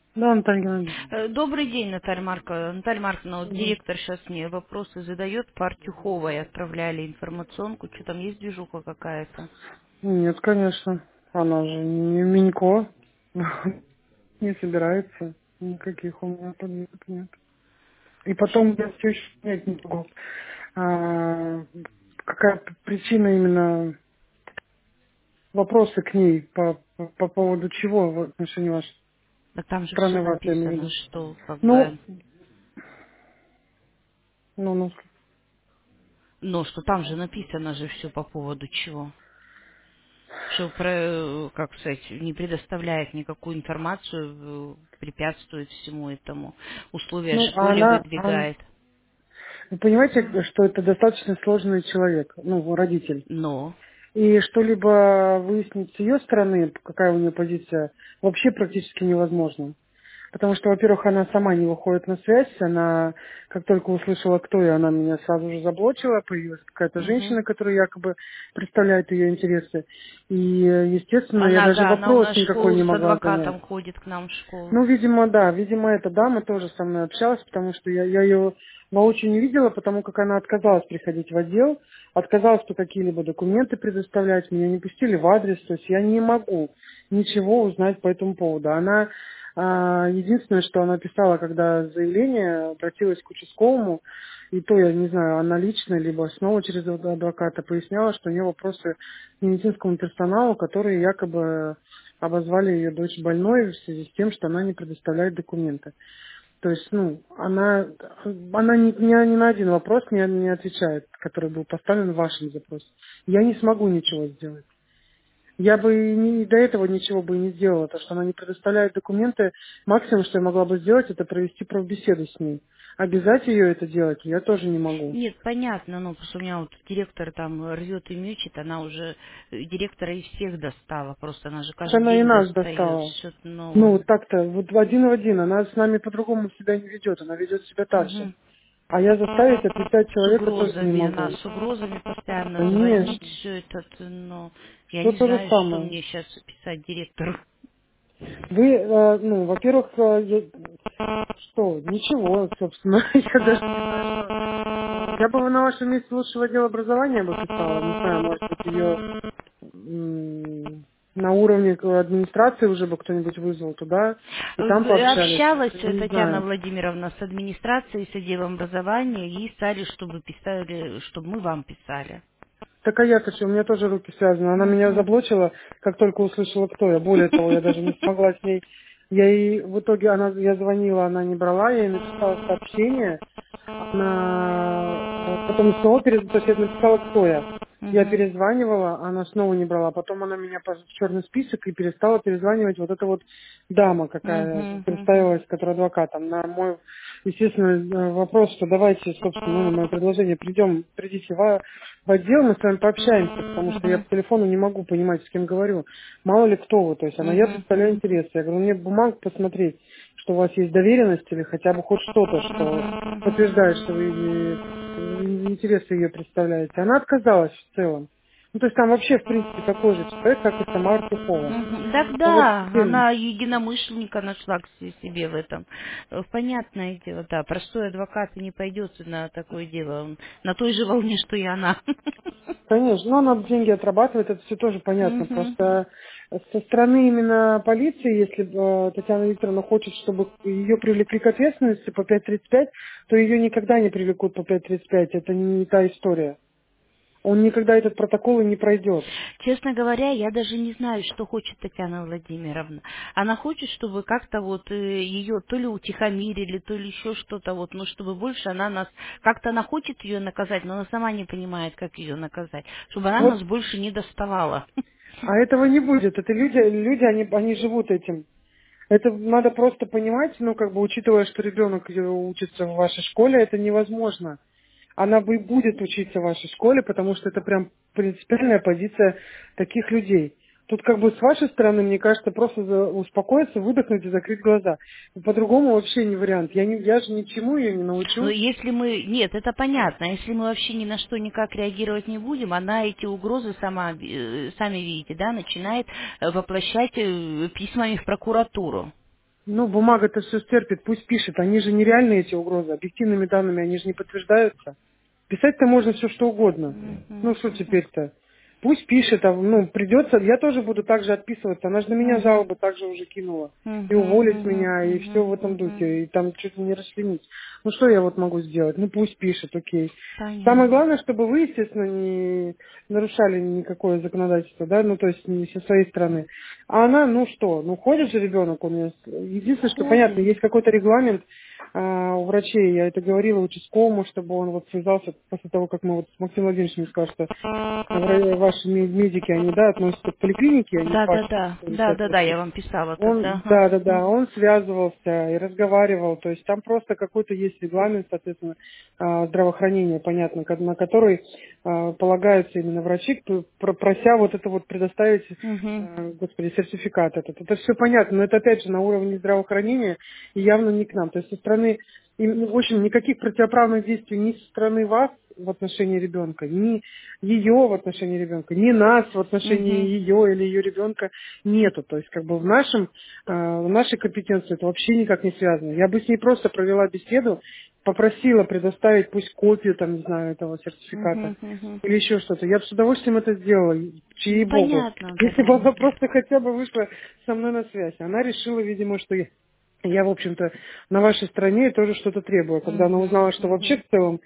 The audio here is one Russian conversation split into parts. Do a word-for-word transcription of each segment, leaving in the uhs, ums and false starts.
Да, Наталья Геннадьевна. Э, Добрый день, Наталья Марковна. Наталья Марковна, вот Да. директор сейчас мне вопросы задает по Артюховой. Отправляли информационку. Что там есть движуха какая-то? Нет, конечно. Она же не Минько. Не собирается. Никаких у меня подвижек нет. И потом я все еще понять не могу. А, какая п- причина именно вопросы к ней по, по, по поводу чего в отношении вашей Да там же все страны вас, я имею в написано, виду. что как бы... Ну, ну, ну, Ну, что там же написано же все по поводу чего. Что, про, э, как сказать, не предоставляет никакую информацию, э, препятствует всему этому. Условия ну, а школе она, а- выдвигает. вы понимаете, что это достаточно сложный человек, ну, родитель. Но... И что-либо выяснить с ее стороны, какая у нее позиция, вообще практически невозможно. Потому что, во-первых, она сама не выходит на связь, она, как только услышала, кто я, она меня сразу же заблочила, появилась какая-то Мгм. женщина, которая якобы представляет ее интересы. И, э, естественно, я Она, даже да, она у вопрос нас никакой школу не с могла занять. адвокатом ходит к нам в школу. Ну, видимо, да. Видимо, эта дама тоже со мной общалась, потому что я, я ее воочию не видела, потому как она отказалась приходить в отдел, отказалась по какие-либо документы предоставлять, меня не пустили в адрес, то есть я не могу ничего узнать по этому поводу. Она а, единственное, что она писала, когда заявление, обратилась к участковому, и то, я не знаю, она лично, либо снова через адвоката поясняла, что у нее вопросы к медицинскому персоналу, которые якобы обозвали ее дочь больной в связи с тем, что она не предоставляет документы. То есть, ну, она, она ни, ни- ни на один вопрос не, не отвечает, который был поставлен в вашем запросе. Я не смогу ничего сделать. Я бы и ни- до этого ничего бы и не сделала, потому что она не предоставляет документы. Максимум, что я могла бы сделать, это провести правбеседу с ней. Обязать ее это делать я тоже не могу. Нет, понятно, ну, потому что у меня вот директор там рвет и мечет, она уже э, директора из всех достала, просто она же Так каждый она и день нас достает достала. что-то Ну, новое. вот так-то, вот в один в один. Она с нами по-другому себя не ведет, она ведет себя так же. Мгм. А я заставить отвечать С человека тоже не угрозами, она могу. с угрозами постоянно звонит, Конечно. все это, но я Все не то же знаю, что самое. мне сейчас писать директору. Вы, э, ну, во-первых, э, я- что, ничего, собственно, я даже не знаю, что. Я бы на вашем месте лучше в отдел образования бы писала, не знаю, может быть, ее на уровне к- администрации уже бы кто-нибудь вызвал туда, и там Э, пообщались, Общалась я э, не Татьяна знаю. Владимировна с администрацией, с отделом образования и стали, чтобы писали, чтобы мы вам писали. Так а я-то что, у меня тоже руки связаны. Она меня Мгм. заблочила, как только услышала, кто я. Более того, я даже не смогла с ней. Я ей, в итоге, она, я звонила, она не брала, я ей написала сообщение. Она э, потом снова перед, то есть я написала, кто я. Я Мгм. перезванивала, она снова не брала. Потом она меня пос- в черный список и перестала перезванивать вот эта вот дама, какая Мгм. Мгм. представилась, которая адвокатом. На мой, естественно, э, вопрос, что давайте, собственно, ну, на мое предложение, придем, придите в, в отдел, мы с вами пообщаемся, потому что я Мгм. по телефону не могу понимать, с кем говорю. Мало ли кто вы. То есть она, я Мгм. представляю интерес. Я говорю, мне бумагу посмотреть, что у вас есть доверенность или хотя бы хоть что-то, что подтверждает, что вы э, интересы ее представляете. Она отказалась в целом. Ну, то есть там вообще, в принципе, такой же человек, как и сама Артюхова. Мгм. Так Ну, вот да, теперь, она единомышленника нашла к се- себе в этом. Э, Понятное дело, да, простой адвокат не пойдет на такое дело. Он на той же волне, что и она. конечно, но она деньги отрабатывает, это все тоже понятно. Мгм. Просто со стороны именно полиции, если э, Татьяна Викторовна хочет, чтобы ее привлекли к ответственности по пять тридцать пять, то ее никогда не привлекут по пять тридцать пять. Это не та история. Он никогда этот протокол и не пройдет. Честно говоря, я даже не знаю, что хочет Татьяна Владимировна. Она хочет, чтобы как-то вот ее то ли утихомирили, то ли еще что-то вот, ну чтобы больше она нас, как-то она хочет ее наказать, но она сама не понимает, как ее наказать, чтобы она Вот, нас больше не доставала. а этого не будет. Это люди, люди, они, они живут этим. Это надо просто понимать, ну, как бы, учитывая, что ребенок э, учится в вашей школе, это невозможно. Она бы и будет учиться в вашей школе, потому что это прям принципиальная позиция таких людей. Тут как бы с вашей стороны, мне кажется, просто за- успокоиться, выдохнуть и закрыть глаза. По-другому вообще не вариант. Я, не, я же ничему ее не Но научу. если мы... Нет, это понятно. Если мы вообще ни на что никак реагировать не будем, она эти угрозы сама, э, сами видите, да, начинает э, воплощать э, письмами в прокуратуру. Ну, бумага-то все стерпит, пусть пишет. Они же нереальные, эти угрозы. Объективными данными они же не подтверждаются. Писать-то можно все что угодно. Ну, Мгм, что мгм, теперь-то? Пусть пишет, а, ну, придется, я тоже буду так же отписываться. Она же на меня мгм, жалобы также уже кинула. И мгм, уволить мгм, меня, и все мгм, в этом мгм. духе. И там чуть ли не расчленить. Ну, что я вот могу сделать? Ну, пусть пишет, окей. Самое Понятно. главное, чтобы вы, естественно, не нарушали никакое законодательство, да, ну, то есть не со своей стороны. А она, ну что, ну, ходит же ребенок у меня. Единственное, что, понятно, Ходит. есть какой-то регламент а, у врачей, я это говорила участковому, чтобы он вот связался после того, как мы вот с Максимом Владимировичем сказали, что вра- ваши ме- медики, они, да, относятся к поликлинике, они к Да, да, вашей да. территории, Да, да, да, я соответственно. вам писала тогда. Он, Ага. да, да, да, он связывался и разговаривал, то есть там просто какой-то есть регламент, соответственно, а, здравоохранения, понятно, ко- на который а, полагаются именно врачи, п- про- прося вот это вот предоставить, Угу. а, господи, сертификат этот. Это все понятно, но это опять же на уровне здравоохранения и явно не к нам. То есть со стороны, и, ну, в общем, никаких противоправных действий ни со стороны вас в отношении ребенка, ни ее в отношении ребенка, ни нас в отношении Угу. ее или ее ребенка нету. То есть как бы в нашем, э, в нашей компетенции это вообще никак не связано. Я бы с ней просто провела беседу, попросила предоставить пусть копию, там, не знаю, этого сертификата Угу. Угу. или еще что-то. Я бы с удовольствием это сделала, чьей богу. Понятно, Если бы да. она просто хотя бы вышла со мной на связь. Она решила, видимо, что я, я, в общем-то, на вашей стороне тоже что-то требую. Когда она Угу. узнала, что вообще Угу. в целом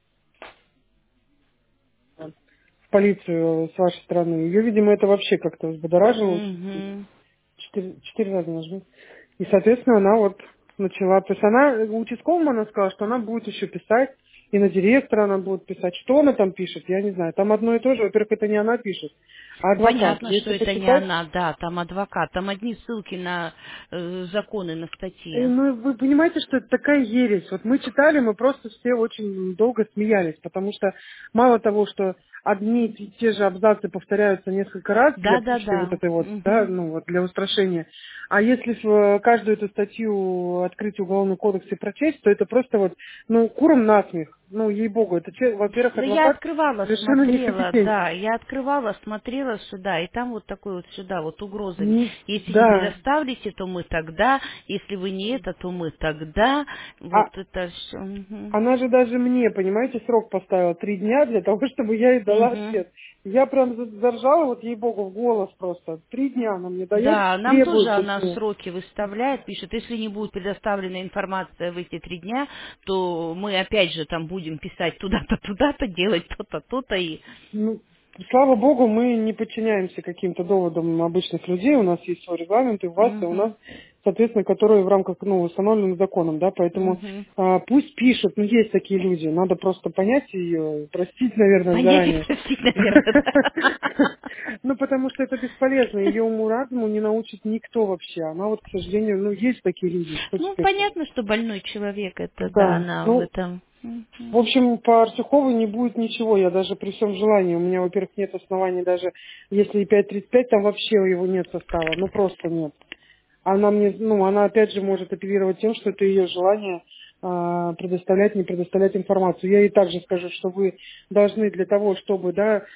в полицию с вашей стороны, ее, видимо, это вообще как-то взбодоражило. Угу. Четыре, четыре раза нажми. И, соответственно, она вот начала, то есть она, участковому она сказала, что она будет еще писать, и на директора она будет писать. Что она там пишет, я не знаю. Там одно и то же, во-первых, это не она пишет, а адвокат. Понятно, что Если это не почитать, она, да, там адвокат, там одни ссылки на э, законы, на э, статьи. ну, вы понимаете, что это такая ересь. Вот мы читали, мы просто все очень долго смеялись, потому что мало того, что одни и те же абзацы повторяются несколько раз для Да, да, пущей вот да. этой вот, да, Угу. ну вот для устрашения. А если в каждую эту статью открыть уголовный кодекс и прочесть, то это просто вот, ну, куром насмех. Ну, ей-богу, это, че- во-первых, Да я адвокат открывала, совершенно смотрела, некомпетентен. да, я открывала, смотрела сюда, и там вот такой вот сюда, вот угрозами. Не- Если не Да. предоставите, то мы тогда, если вы не это, то мы тогда. А Вот это все. Угу. она же даже мне, понимаете, срок поставила три дня для того, чтобы я ей дала Угу. ответ. Я прям за- заржала, вот ей-богу, в голос просто. Три дня она мне дает, Да, нам тоже требует она точнее. сроки выставляет, пишет, если не будет предоставлена информация в эти три дня, то мы опять же там будем писать туда-то, туда-то, делать то-то, то-то и... Ну, слава богу, мы не подчиняемся каким-то доводам обычных людей. У нас есть свой регламент, и у вас, и у нас, Угу, соответственно, которые в рамках, ну, установленных законом, да, поэтому угу. а, пусть пишут, ну, есть такие люди, надо просто понять ее, простить, наверное, Понять и заранее. простить, наверное, да. Ну, потому что это бесполезно, ее уму-разуму не научит никто вообще. Она вот, к сожалению, ну, есть такие люди, что Ну, теперь делать? понятно, что больной человек, это да, Да, она в ну, этом. в Мгм. общем, по Арсюховой не будет ничего, я даже при всем желании. У меня, во-первых, нет оснований даже, если и пять тридцать пять, там вообще его нет состава, ну просто нет. Она мне, ну, она опять же может апеллировать тем, что это ее желание а, предоставлять, не предоставлять информацию. Я ей также скажу, что вы должны для того, чтобы, да,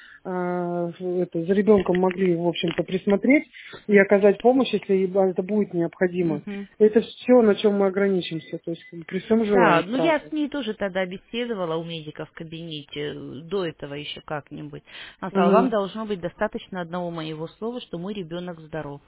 а, это, за ребенком могли, в общем-то, присмотреть и оказать помощь, если ей это будет необходимо. Мгм. Это все, на чем мы ограничимся, то есть при всем Да, желании, ну я правда. с ней тоже тогда беседовала у медика в кабинете, э, до этого еще как-нибудь. Она сказала, вам Мгм. должно быть достаточно одного моего слова, что мой ребенок здоров.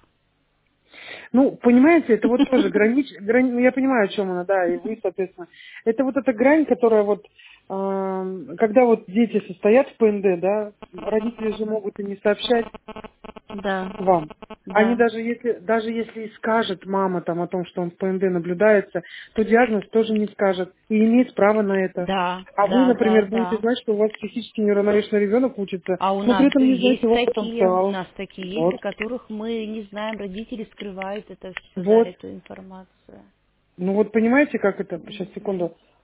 Ну, понимаете, это вот тоже гранич... грани- ну, я понимаю, о чем она, да, и вы, соответственно. Это вот эта грань, которая вот, эм, когда вот дети состоят в ПНД, да, родители же могут и не сообщать Да, вам. Они да, даже если, даже если и скажет мама там о том, что он в ПНД наблюдается, то диагноз тоже не скажет и имеет право на это. да, А вы, да, да, например, будете да. знать, что у вас психически неравновешенный ребенок учится, А у но при нас этом не знаете есть его такие, у потенциал. нас такие есть, Вот. о которых мы не знаем, родители скрывают это все, да, Вот. эту информацию. Ну вот понимаете, как это? Сейчас, Мгм. секунду.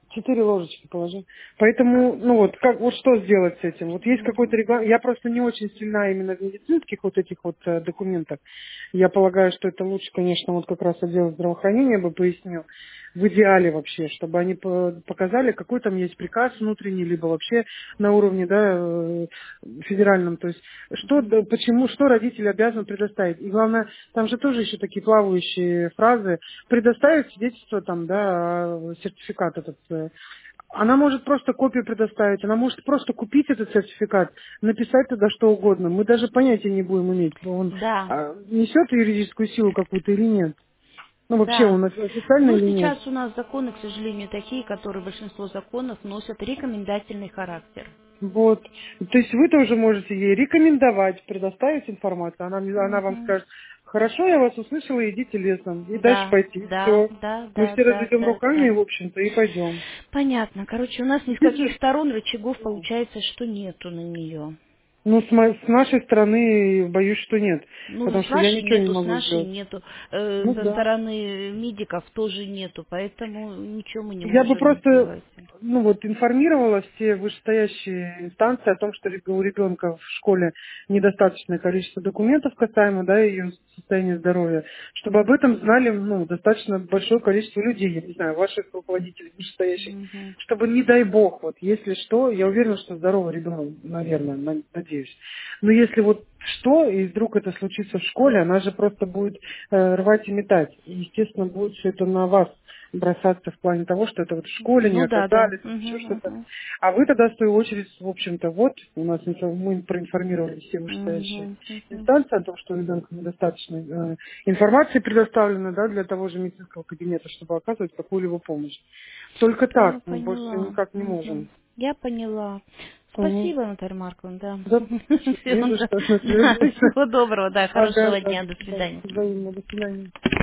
Четыре ложечки положи. Поэтому, ну вот, как, вот что сделать с этим? Вот есть какой-то регламент. Я просто не очень сильна именно в медицинских вот этих вот э, документах. Я полагаю, что это лучше, конечно, вот как раз отдел здравоохранения бы пояснил. В идеале вообще, чтобы они по- показали, какой там есть приказ внутренний, либо вообще на уровне, да, э, федеральном. То есть, что, Мгм. да, почему, что родители обязаны предоставить. И главное, там же тоже еще такие плавающие фразы. Предоставить свидетельство там, да, а, сертификат этот. э. Она может просто копию предоставить, она может просто купить этот сертификат, написать туда что угодно. Мы даже понятия не будем иметь, он Да, а, несет юридическую силу какую-то или нет. Ну, вообще да. он офи- официальный Ну, или нет. сейчас у нас законы, к сожалению, такие, которые большинство законов носят рекомендательный характер. Вот. То есть вы тоже можете ей рекомендовать, предоставить информацию. Она, мне- она вам Мгм. скажет, хорошо, я вас услышала, идите лесом. И дальше Да, пойти. да, Все. да, Мы да, все да, разведем да, руками, да. в общем-то, и пойдем. Понятно. Короче, у нас ни с каких сторон рычагов получается, что нету на нее. Ну, с, мо- с нашей стороны, боюсь, что нет. Ну, Потому с что я вашей ничего не нету, с могу нашей сделать. нету, э, Ну со да. стороны медиков тоже нету, поэтому ничего мы не Я бы можем просто, сделать. ну вот, информировала все вышестоящие инстанции о том, что реб- у ребенка в школе недостаточное количество документов касаемо, да, ее состояния здоровья, чтобы об этом знали, ну, достаточно большое количество людей, я не знаю, ваших руководителей вышестоящих, Мгм. чтобы, не дай бог, вот, если что, я уверена, что здоровый ребенок, наверное, на- надеюсь. Но если вот что, и вдруг это случится в школе, она же просто будет э, рвать и метать. И, естественно, будет все это на вас бросаться в плане того, что это вот в школе не Ну да, да. оказались, еще Мгм, что-то. мгм. А вы тогда, в свою очередь, в общем-то, вот, у нас инфо- мы проинформировали все вышестоящие Мгм, мгм. инстанции о том, что у ребенка недостаточно э, информации предоставлено, да, для того же медицинского кабинета, чтобы оказывать какую-либо помощь. Только так, Я мы больше поняла. никак не Мгм. можем. Я поняла. Угу. Спасибо, Наталья Марковна, да. Да, Всего не за да. что, на Да, связи. всего доброго, да, Ага, хорошего да, дня, до да, свидания. взаимно, до свидания.